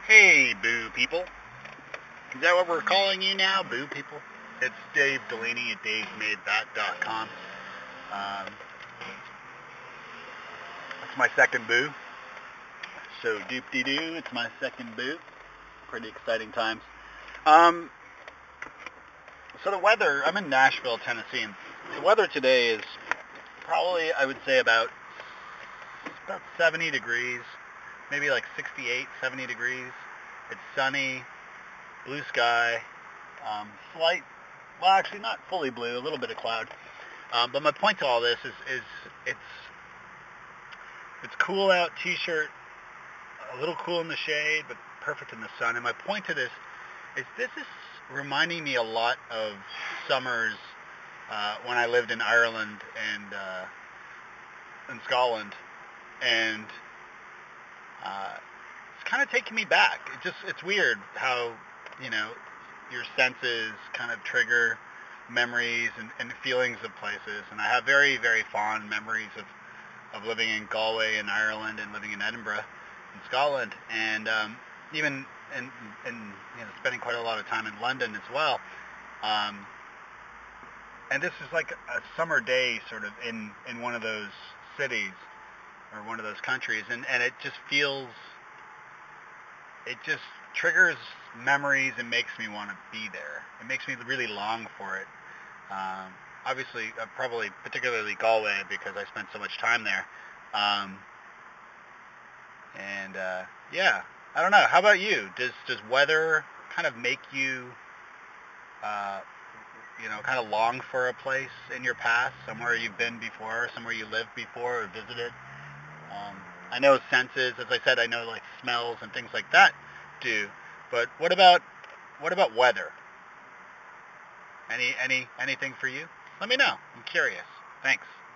Hey, Boo People. Is that what we're calling you now, Boo People? It's Dave Delaney at davesmadethat.com. It's my second boo. So doop-de-doo, it's my second boo. Pretty exciting times. So the weather, I'm in Nashville, Tennessee, and the weather today is probably, I would say, about 70 degrees, maybe like 68, 70 degrees. It's sunny, blue sky, slight, well, actually not fully blue, a little bit of cloud. But my point to all this is it's cool out, t-shirt, a little cool in the shade, but perfect in the sun. And my point to this is reminding me a lot of summers when I lived in Ireland and in Scotland, and it's kind of taking me back. It's weird how, your senses kind of trigger memories and feelings of places. And I have very, very fond memories of living in Galway in Ireland and living in Edinburgh in Scotland, and even in spending quite a lot of time in London as well. And this is like a summer day sort of in one of those cities or one of those countries, and it just triggers memories and makes me want to be there. It makes me really long for it. Obviously, probably particularly Galway because I spent so much time there. Yeah, I don't know. How about you? Does weather kind of make you, kind of long for a place in your past, somewhere you've been before, somewhere you lived before or visited? I know senses, as I said, I know like smells and things like that do. But what about weather? Anything for you? Let me know. I'm curious. Thanks.